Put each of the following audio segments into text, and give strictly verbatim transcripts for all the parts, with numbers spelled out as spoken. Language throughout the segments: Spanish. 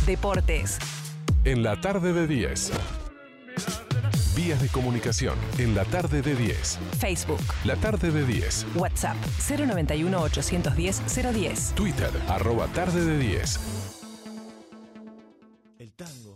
deportes. En la tarde de diez. Vías de comunicación. En la tarde de diez. Facebook. La tarde de diez. WhatsApp cero noventa y uno, ochocientos diez, cero diez. Twitter, arroba tarde de diez. El tango.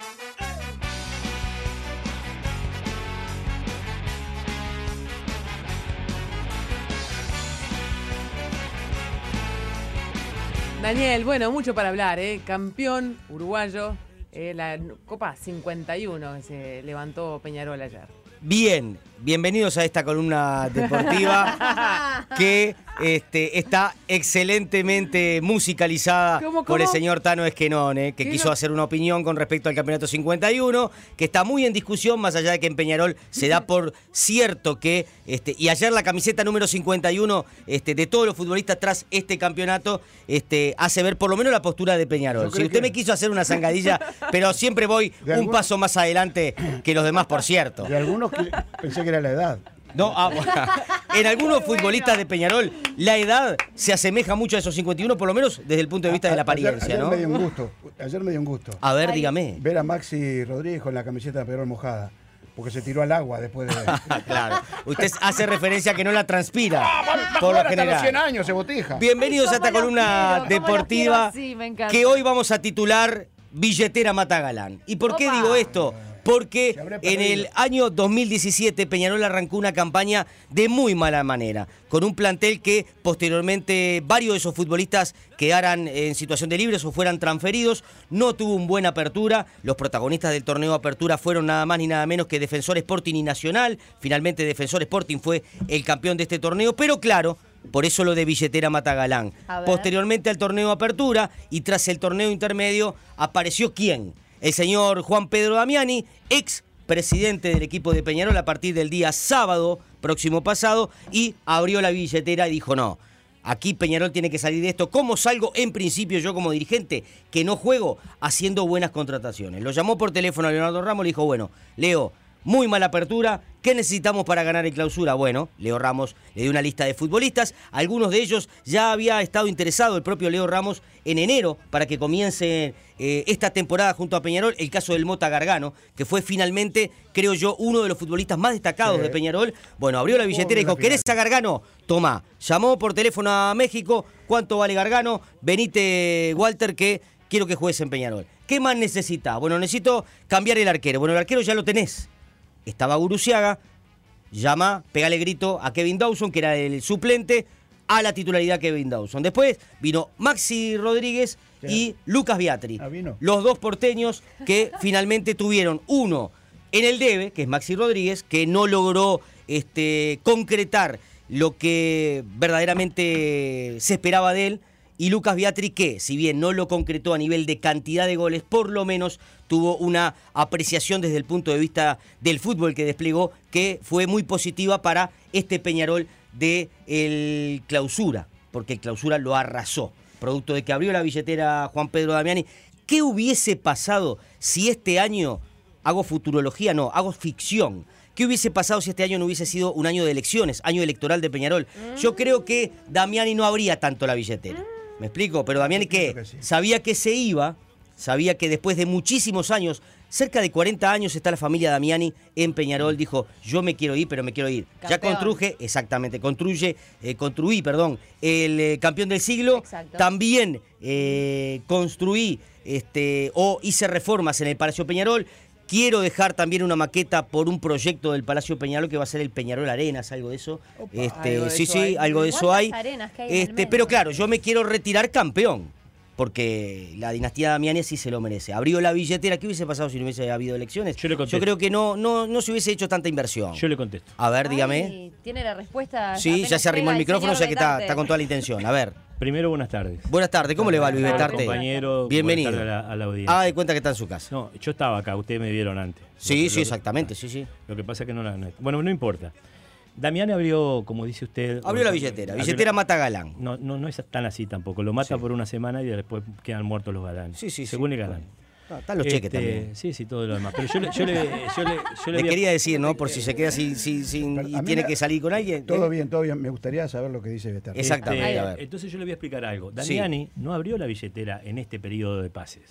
Daniel, bueno, mucho para hablar, ¿eh? Campeón uruguayo, eh, la Copa cincuenta y uno que se levantó Peñarol ayer. Bien, bienvenidos a esta columna deportiva que este, está excelentemente musicalizada ¿Cómo, cómo? por el señor Tano Esquenone, que quiso no? hacer una opinión con respecto al campeonato cincuenta y uno, que está muy en discusión, más allá de que en Peñarol se da por cierto que, este, y ayer la camiseta número cincuenta y uno este, de todos los futbolistas tras este campeonato este, hace ver por lo menos la postura de Peñarol. Si usted que... me quiso hacer una zangadilla, pero siempre voy un algunos... paso más adelante que los demás, por cierto. De algunos que pensé que era la edad. No, ah, en algunos futbolistas de Peñarol la edad se asemeja mucho a esos cincuenta y uno, por lo menos desde el punto de vista de la apariencia, ayer, ayer ¿no? me dio un gusto, ayer me dio un gusto. A ver, dígame. Ver a Maxi Rodríguez con la camiseta de Peñarol mojada, porque se tiró al agua después de... Claro, usted hace referencia a que no la transpira, por lo general. Hasta los cien años se botija. Bienvenidos a esta ¿Cómo columna los quiero? ¿Cómo los quiero deportiva así? Me encanta. que hoy vamos a titular Billetera Mata Galán. ¿Y por qué Opa. digo esto? Porque Se habrá en perdido. el año dos mil diecisiete Peñarol arrancó una campaña de muy mala manera, con un plantel que posteriormente varios de esos futbolistas quedaran en situación de libres o fueran transferidos. No tuvo una buena apertura. Los protagonistas del torneo de apertura fueron nada más ni nada menos que Defensor Sporting y Nacional. Finalmente Defensor Sporting fue el campeón de este torneo, pero claro, por eso lo de Billetera Mata Galán. A ver. Posteriormente al torneo de apertura y tras el torneo intermedio apareció ¿quién? El señor Juan Pedro Damiani, ex presidente del equipo de Peñarol a partir del día sábado próximo pasado, y abrió la billetera y dijo no, aquí Peñarol tiene que salir de esto. ¿Cómo salgo en principio yo como dirigente que no juego haciendo buenas contrataciones? Lo llamó por teléfono a Leonardo Ramos, le dijo, bueno, Leo, muy mala apertura, ¿qué necesitamos para ganar en clausura? Bueno, Leo Ramos le dio una lista de futbolistas, algunos de ellos ya había estado interesado el propio Leo Ramos en enero para que comience eh, esta temporada junto a Peñarol, el caso del Mota Gargano, que fue finalmente, creo yo, uno de los futbolistas más destacados Sí. de Peñarol. Bueno, abrió la billetera y dijo, ¿querés a Gargano? Tomá. Llamó por teléfono a México, ¿cuánto vale Gargano? Venite, Walter, que quiero que juegues en Peñarol. ¿Qué más necesita? Bueno, necesito cambiar el arquero. Bueno, el arquero ya lo tenés. Estaba Guruciaga, llama, pegale grito a Kevin Dawson, que era el suplente, a la titularidad Kevin Dawson. Después vino Maxi Rodríguez y Lucas Biatri. Ah, vino. Los dos porteños que finalmente tuvieron uno en el debe, que es Maxi Rodríguez, que no logró este, concretar lo que verdaderamente se esperaba de él, y Lucas Biatri, que si bien no lo concretó a nivel de cantidad de goles, por lo menos tuvo una apreciación desde el punto de vista del fútbol que desplegó, que fue muy positiva para este Peñarol de el Clausura, porque el Clausura lo arrasó, producto de que abrió la billetera Juan Pedro Damiani. ¿Qué hubiese pasado si este año, hago futurología, no, hago ficción, ¿qué hubiese pasado si este año no hubiese sido un año de elecciones, año electoral de Peñarol? Yo creo que Damiani no abría tanto la billetera. ¿Me explico? Pero Damiani, que que sí. sabía que se iba, sabía que después de muchísimos años, cerca de cuarenta años está la familia Damiani en Peñarol, dijo, yo me quiero ir, pero me quiero ir. Ya Campeón. construye, exactamente, construye, eh, construí, perdón, el eh, campeón del siglo. Exacto. También eh, construí este, o hice reformas en el Palacio Peñarol. Quiero dejar también una maqueta por un proyecto del Palacio Peñarol que va a ser el Peñarol Arenas, algo de eso. Opa, este, algo de sí, eso sí, hay. algo de eso ¿Cuántas hay. arenas que hay en el Este, medio? pero claro, yo me quiero retirar campeón, porque la dinastía Damiani sí se lo merece. Abrió la billetera. ¿Qué hubiese pasado si no hubiese habido elecciones? Yo le contesto. creo que no, no, no se hubiese hecho tanta inversión. Yo le contesto. A ver, dígame. Ay, tiene la respuesta. Sí, apenas ya se arrimó pega el micrófono, señor ya que está, Betarte. está con toda la intención. A ver. Primero, buenas tardes. Buenas tardes, ¿cómo le va, Luis Buenas tardes, Betarte? Compañero, Bienvenido. buenas tardes a la, a la audiencia. Haga de cuenta que está en su casa. No, yo estaba acá, ustedes me vieron antes. Sí, Lo- sí, lo- exactamente, sí, sí. Lo que pasa es que no la... no- Bueno, no importa. Damián abrió, como dice usted... Abrió la billetera. abrió Billetera la- mata galán. No, no, no es tan así tampoco. Lo mata Sí. por una semana y después quedan muertos los galanes. Sí, sí, sí. Según el galán. Ah, están los cheques Este, también. Sí, sí, todo lo demás. Pero yo le, yo le, yo le, yo le Le voy a- quería decir, ¿no? Por si se queda sin, sin, sin- Pero y a mí tiene me- que salir con alguien. Todo ¿eh? bien, todo bien. Me gustaría saber lo que dice Betarte. Exactamente, Este, a ver. entonces yo le voy a explicar algo. Sí. Damiani no abrió la billetera en este periodo de pases.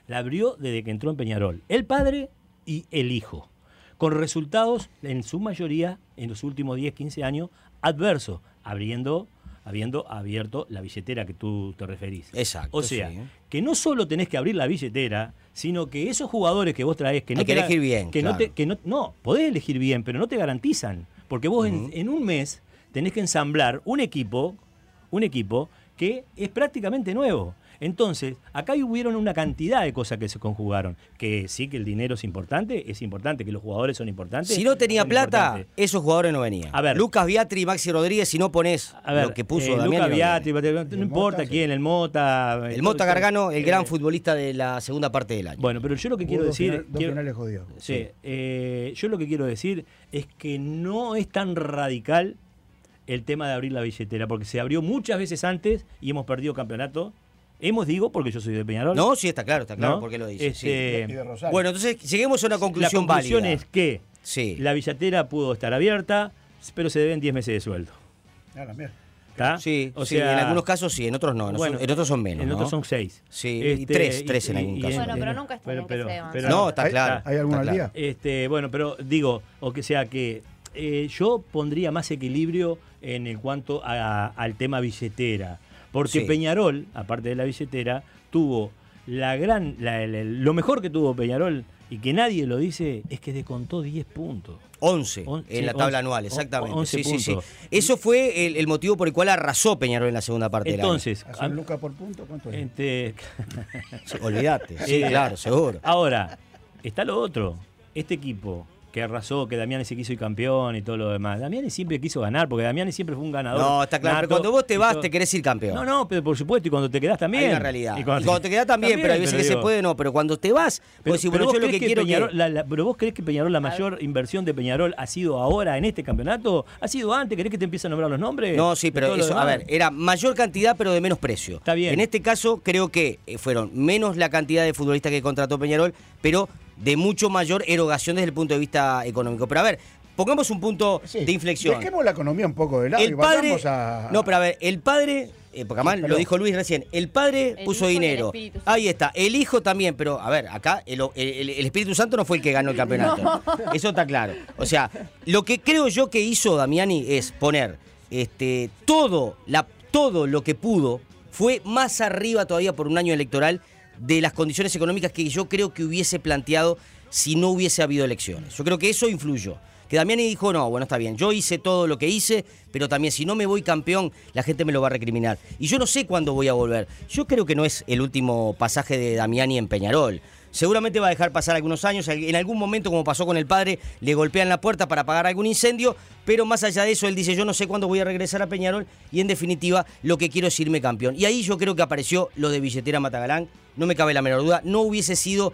la abrió desde que entró en Peñarol. El padre y el hijo. Con resultados, en su mayoría, en los últimos diez, quince años, adversos, abriendo, habiendo abierto la billetera que tú te referís. Exacto. O sea, sí. que no solo tenés que abrir la billetera, sino que esos jugadores que vos traés, que no Hay que te elegir bien, que claro. no te, que no, no, podés elegir bien, pero no te garantizan. Porque vos Uh-huh. en, en un mes tenés que ensamblar un equipo, un equipo que es prácticamente nuevo. Entonces, acá hubieron una cantidad de cosas que se conjugaron. Que sí, que el dinero es importante, es importante, que los jugadores son importantes. Si no tenía son plata, importantes. esos jugadores no venían. A ver. Lucas Biatri y Maxi Rodríguez, si no pones A ver, lo que puso eh, Damián. Luca no Biatri, viene. no importa Mota, quién, el Mota. El todo Mota esto. Gargano, el gran Eh, futbolista de la segunda parte del año. Bueno, pero yo lo que quiero Hubo dos decir. final- dos quiero- finales jodidos. Sí, eh, yo lo que quiero decir es que no es tan radical el tema de abrir la billetera, porque se abrió muchas veces antes y hemos perdido campeonato. Hemos, digo, porque yo soy de Peñarol. No, sí, está claro, está claro ¿no? por qué lo dice. sí. Este, Y de Rosario. Bueno, entonces lleguemos a una la conclusión, conclusión válida. es que Sí. la billetera pudo estar abierta, pero se deben diez meses de sueldo. Ah, la mierda. ¿Está? Sí, O sí, sea, en algunos casos sí, en otros no, en, bueno, otros- en otros son menos. En ¿no? otros son seis. Sí, y tres, tres en algún caso. Bueno, pero nunca está bien que se deban. No, está ¿Hay, claro. ¿Hay alguno está al claro. día? Este, bueno, pero digo, o que sea que eh, yo pondría más equilibrio en el cuanto a- al tema billetera. Porque Sí. Peñarol, aparte de la billetera, tuvo la gran, la- la- lo mejor que tuvo Peñarol, y que nadie lo dice, es que descontó diez puntos. once On- en sí, la tabla once, anual, exactamente. once sí, sí, sí. puntos. Eso fue el, el motivo por el cual arrasó Peñarol en la segunda parte Entonces, ¿Hace un Luca por punto? ¿Cuánto es? este, del año. Olvídate. Sí, Eh, claro, seguro. ahora, está lo otro. Este equipo que arrasó, que Damiani se quiso ir campeón y todo lo demás. Damiani siempre quiso ganar, porque Damiani siempre fue un ganador. No, está claro. Pero nato cuando vos te y vas, todo. te querés ir campeón. No, no, pero por supuesto, y cuando te quedás también. Hay una realidad. Y Y cuando, te quedás también, pero hay veces pero que se digo, puede, no. Pero cuando te vas, Pero, vos decís, pero bueno, vos yo lo crees que que quiero Peñarol, que... la- la- pero vos crees que Peñarol, la mayor inversión de Peñarol ha sido ahora en este campeonato, ha sido antes, ¿querés que te empiece a nombrar los nombres? No, sí, Y pero todo lo eso, a demás. ver, era mayor cantidad, pero de menos precio. Está bien. En este caso, creo que eh, fueron menos la cantidad de futbolistas que contrató Peñarol, pero de mucho mayor erogación desde el punto de vista económico. Pero a ver, pongamos un punto Sí. de inflexión. Dejemos la economía un poco de lado y El padre, vayamos a... no, pero a ver, el padre, eh, porque además Sí, lo pero- dijo Luis recién, el padre El puso hijo y el dinero. Espíritu Santo. Ahí está, el hijo también, pero a ver, acá el, el- el Espíritu Santo no fue el que ganó el campeonato. Eso está claro. O sea, lo que creo yo que hizo Damiani es poner este, todo, la, todo lo que pudo, fue más arriba todavía por un año electoral de las condiciones económicas que yo creo que hubiese planteado si no hubiese habido elecciones. Yo creo que eso influyó. Que Damiani dijo, no, bueno, está bien, yo hice todo lo que hice, pero también si no me voy campeón, la gente me lo va a recriminar. Y yo no sé cuándo voy a volver. Yo creo que no es el último pasaje de Damiani en Peñarol. Seguramente va a dejar pasar algunos años, en algún momento, como pasó con el padre, le golpean la puerta para apagar algún incendio, pero más allá de eso, él dice, yo no sé cuándo voy a regresar a Peñarol, y en definitiva, lo que quiero es irme campeón. Y ahí yo creo que apareció lo de Billetera Matagalán, no me cabe la menor duda, no hubiese sido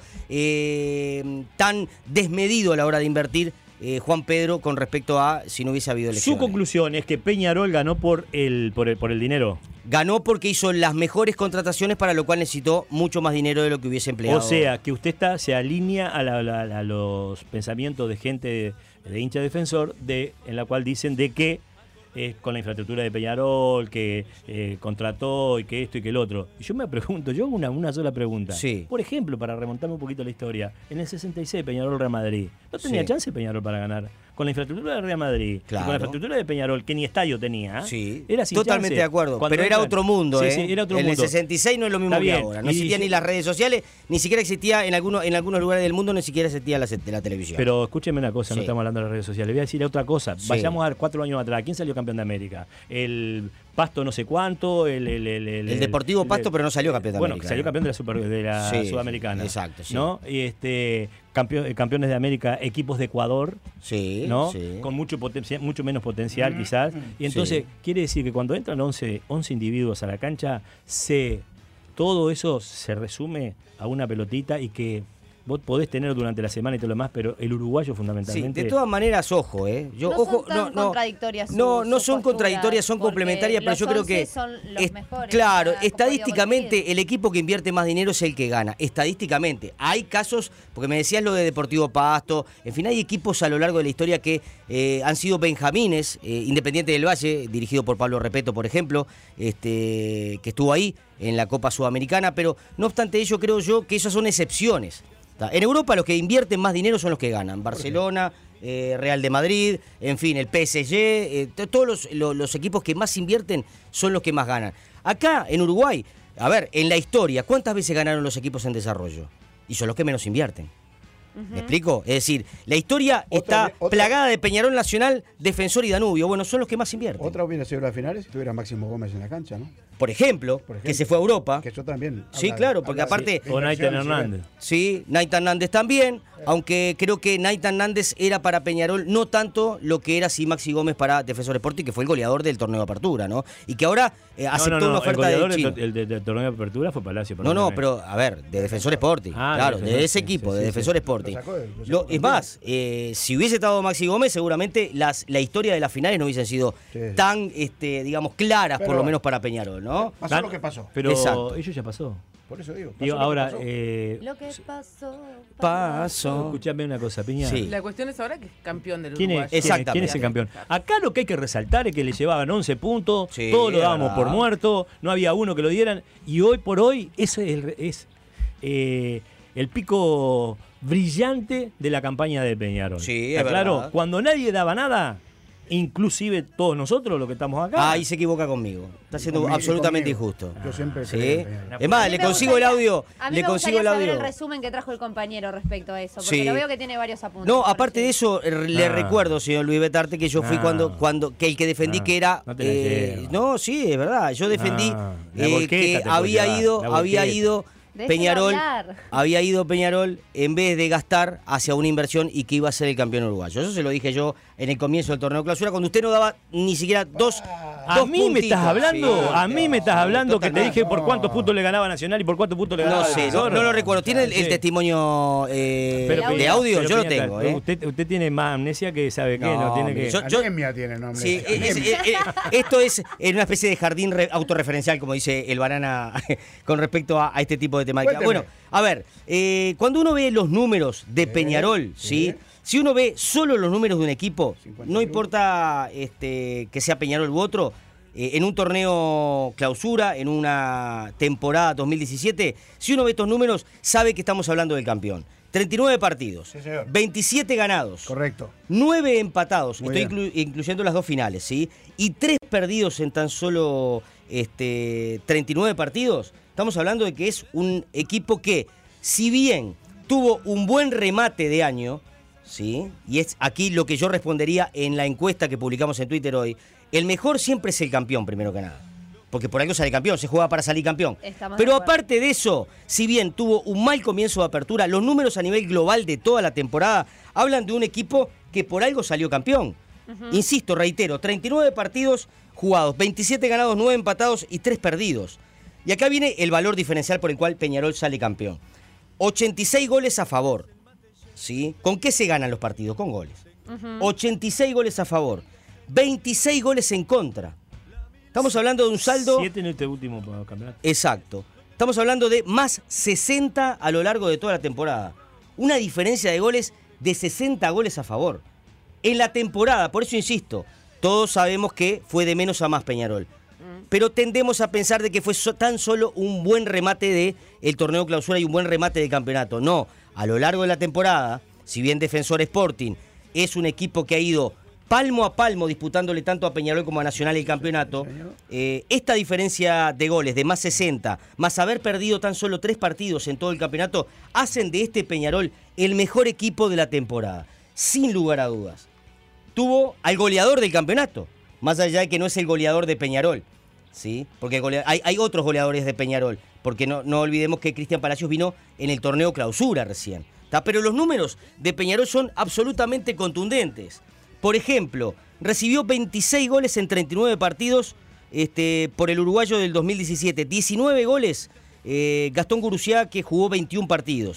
eh, tan desmedido a la hora de invertir eh, Juan Pedro con respecto a si no hubiese habido Su elecciones. conclusión es que Peñarol ganó por el, por el, por el dinero. Ganó porque hizo las mejores contrataciones, para lo cual necesitó mucho más dinero de lo que hubiese empleado. O sea, que usted está, se alinea a, la- la- a los pensamientos de gente de, de hincha defensor, de, en la cual dicen de que eh, con la infraestructura de Peñarol, que eh, contrató y que esto y que el otro. Y yo me pregunto, yo hago una, una sola pregunta. Sí. Por ejemplo, para remontarme un poquito a la historia, en el sesenta y seis Peñarol Real Madrid. No tenía Sí. chance Peñarol para ganar. Con la infraestructura de Real Madrid, y Claro. con la infraestructura de Peñarol, que ni estadio tenía, Sí, era sin totalmente chance. de acuerdo. Cuando Pero era entran- otro mundo, Sí, ¿eh? sí, era otro en mundo. el sesenta y seis no es lo mismo Está que bien. ahora. No Y existían dice- ni las redes sociales, ni siquiera existía en algunos, en algunos lugares del mundo, ni siquiera existía la, la televisión. Pero escúcheme una cosa, no Sí. estamos hablando de las redes sociales. Voy a decir otra cosa. Sí. Vayamos a cuatro años atrás. ¿Quién salió campeón de América? El Pasto no sé cuánto, el... El, el, el- El Deportivo el- Pasto, pero no salió campeón de bueno, América. salió campeón de la, super, de la Sí, Sudamericana. exacto, sí. ¿No? Y este, campeón, eh, campeones de América, equipos de Ecuador, Sí, ¿no? sí. Con mucho, potencia- mucho menos potencial quizás. Y entonces Sí. quiere decir que cuando entran once, once individuos a la cancha, se, todo eso se resume a una pelotita y que vos podés tener durante la semana y todo lo demás, pero el uruguayo Sí, fundamentalmente... de todas maneras, ojo, ¿eh? Yo, No ojo, son tan contradictorias No, sus- no sus son posturas, contradictorias, son porque complementarias, pero los yo creo que... once son los es- mejores claro, para- estadísticamente coincidir. el equipo que invierte más dinero es el que gana, estadísticamente. Hay casos, porque me decías lo de Deportivo Pasto, en fin, hay equipos a lo largo de la historia que eh, han sido benjamines, eh, Independiente del Valle, dirigido por Pablo Repeto, por ejemplo, este, que estuvo ahí en la Copa Sudamericana, pero no obstante ello, creo yo que esas son excepciones. En Europa los que invierten más dinero son los que ganan. Barcelona, eh, Real de Madrid, en fin, el P S G, eh, t- todos los, lo- los equipos que más invierten son los que más ganan. Acá, en Uruguay, a ver, en la historia, ¿cuántas veces ganaron los equipos en desarrollo? Y son los que menos invierten. ¿Me explico? Es decir, la historia Otra está ve- otra- plagada de Peñarol Nacional, Defensor y Danubio. Bueno, son los que más invierten. Otra hubiera sido las finales si tuviera Máximo Gómez en la cancha, ¿no? Por ejemplo, Por ejemplo, que se fue a Europa. Que eso también. Sí, habla- claro, porque habla de- aparte- de O Naiten inversiones, Hernández. Sí, Naitan Nández también, aunque creo que Naitan Nández era para Peñarol no tanto lo que era sí Maxi Gómez para Defensor Sporting, que fue el goleador del torneo de apertura, ¿no? Y que ahora eh, No, aceptó no, no, una el oferta goleador de del Chino. to- el de- del torneo de apertura fue Palacio. No, no, perdóname. pero a ver, de Defensor Sporting, Ah, de claro, Defensor, de ese sí, equipo, sí, de sí, Defensor sí. Sporting. Lo sacó de- lo sacó Lo- de es más, eh, si hubiese estado Maxi Gómez, seguramente las, la historia de las finales no hubiesen sido Sí. tan, este, digamos, claras, por Pero- lo menos para Peñarol, ¿no? Pasó Gan- lo que pasó. Pero Exacto. ello ya pasó. Por eso digo. pasó Digo, lo que ahora, pasó. eh, Lo que pasó. Pasó. escuchame una cosa, Piña. Sí. La cuestión es ahora que es campeón del ¿Quién es, Uruguay. quién es- Exactamente. quién es el campeón? Acá lo que hay que resaltar es que le llevaban once puntos, Sí, todos lo es dábamos verdad. por muerto, no había uno que lo dieran, y hoy por hoy ese es, el, es eh, el pico brillante de la campaña de Peñarol. Sí, es ¿Está claro? verdad. Cuando nadie daba nada, inclusive todos nosotros los que estamos acá. Ah, ahí se equivoca conmigo. Está siendo Conmigo- absolutamente conmigo. injusto. Yo siempre Sí. creí en Peñarol. Es más, A mí le me consigo el gustaría- audio. A mí Le me consigo gustaría el saber audio. el resumen que trajo el compañero respecto a eso, porque Sí. lo veo que tiene varios apuntes. No, por aparte de eso. eso, eh, le No. recuerdo, señor Luis Betarte, que yo fui No. cuando, cuando, que el que defendí No. que era. No te la eh, llevas. no, sí, es verdad. Yo defendí No. La eh, volqueta que te puede había llevar, ido, la había volqueta. ido Déjelo Peñarol, hablar. había ido Peñarol en vez de gastar hacia una inversión y que iba a ser el campeón uruguayo. Eso se lo dije yo en el comienzo del torneo clausura, cuando usted no daba ni siquiera dos. A dos mí me puntitos. estás hablando, Sí, a mí me estás hablando que te totalmente. dije por cuántos puntos le ganaba Nacional y por cuántos puntos le ganaba No sé, no, Defensor. no lo recuerdo. ¿Tiene el, el Sí. testimonio eh, Pero, de Peña, audio? pero, Yo lo Peña, tengo, ¿eh? Usted, usted tiene más amnesia que sabe qué, No, no, tiene hombre, que... yo- Anemia tiene nombre. Sí, es- es- es- es- esto es en una especie de jardín re- autorreferencial, como dice el Banana, con respecto a, a este tipo de temática. Cuénteme. Bueno, a ver, eh, cuando uno ve los números de Peñarol, ¿sí? sí. Si uno ve solo los números de un equipo, cincuenta y no uno. importa este, que sea Peñarol u otro, eh, en un torneo clausura, en una temporada dos mil diecisiete, si uno ve estos números, sabe que estamos hablando del campeón. treinta y nueve partidos, Sí, señor. veintisiete ganados, Correcto. nueve empatados, Muy estoy bien. inclu- incluyendo las dos finales, ¿sí? Y tres perdidos en tan solo este, treinta y nueve partidos. Estamos hablando de que es un equipo que, si bien tuvo un buen remate de año, ¿sí? Y es aquí lo que yo respondería en la encuesta que publicamos en Twitter hoy, el mejor siempre es el campeón, primero que nada. Porque por algo sale campeón, se juega para salir campeón. Estamos de Pero acuerdo. aparte de eso, si bien tuvo un mal comienzo de apertura, los números a nivel global de toda la temporada hablan de un equipo que por algo salió campeón. Insisto, reitero, treinta y nueve partidos jugados, veintisiete ganados, nueve empatados y tres perdidos. Y acá viene el valor diferencial por el cual Peñarol sale campeón. ochenta y seis goles a favor. ¿Sí? ¿Con qué se ganan los partidos? Con goles. ochenta y seis goles a favor, veintiséis goles en contra. Estamos hablando de un saldo... Siete en este último campeonato. Exacto. Estamos hablando de más sesenta a lo largo de toda la temporada. Una diferencia de goles de sesenta goles a favor. En la temporada, por eso insisto, todos sabemos que fue de menos a más Peñarol. Pero tendemos a pensar de que fue so- tan solo un buen remate de el torneo clausura y un buen remate de campeonato. No, a lo largo de la temporada, si bien Defensor Sporting es un equipo que ha ido palmo a palmo disputándole tanto a Peñarol como a Nacional el campeonato, eh, esta diferencia de goles de más sesenta, más haber perdido tan solo tres partidos en todo el campeonato, hacen de este Peñarol el mejor equipo de la temporada, sin lugar a dudas. Tuvo al goleador del campeonato, más allá de que no es el goleador de Peñarol, ¿sí? Porque golea- hay, hay otros goleadores de Peñarol, porque no, no olvidemos que Cristian Palacios vino en el torneo clausura recién, ¿tá? Pero los números de Peñarol son absolutamente contundentes. Por ejemplo, recibió veintiséis goles en treinta y nueve partidos este, por el uruguayo del dos mil diecisiete. diecinueve goles, eh, Gastón Gurucía, que jugó veintiún partidos.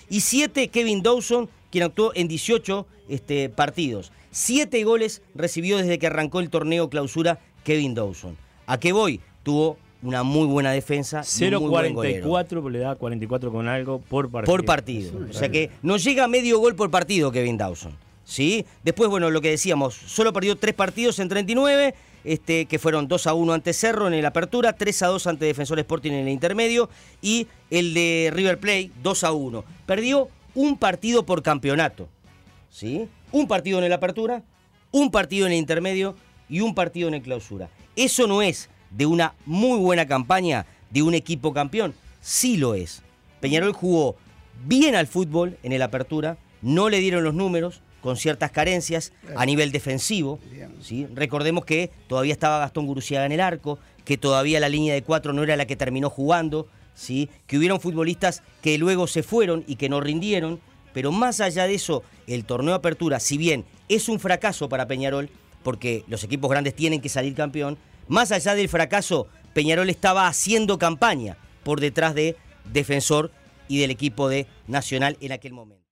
Y siete Kevin Dawson, quien actuó en dieciocho este, partidos. Siete goles recibió desde que arrancó el torneo clausura Kevin Dawson. ¿A qué voy? Tuvo una muy buena defensa. cero cuarenta y cuatro, le da cuarenta y cuatro con algo por partido. Por partido. O sea que no llega a medio gol por partido Kevin Dawson. ¿Sí? Después, bueno, lo que decíamos, solo perdió tres partidos en treinta y nueve, este, que fueron dos a uno ante Cerro en el Apertura, tres a dos ante Defensor Sporting en el Intermedio, y el de River Plate, dos a uno. Perdió un partido por campeonato. ¿Sí? Un partido en el Apertura, un partido en el Intermedio y un partido en el Clausura. Eso no es de una muy buena campaña de un equipo campeón. Sí lo es. Peñarol jugó bien al fútbol en el Apertura, no le dieron los números, con ciertas carencias a nivel defensivo. ¿Sí? Recordemos que todavía estaba Gastón Guruciaga en el arco, que todavía la línea de cuatro no era la que terminó jugando, ¿sí? Que hubieron futbolistas que luego se fueron y que no rindieron, pero más allá de eso, el torneo Apertura, si bien es un fracaso para Peñarol, porque los equipos grandes tienen que salir campeón, más allá del fracaso, Peñarol estaba haciendo campaña por detrás de Defensor y del equipo de Nacional en aquel momento.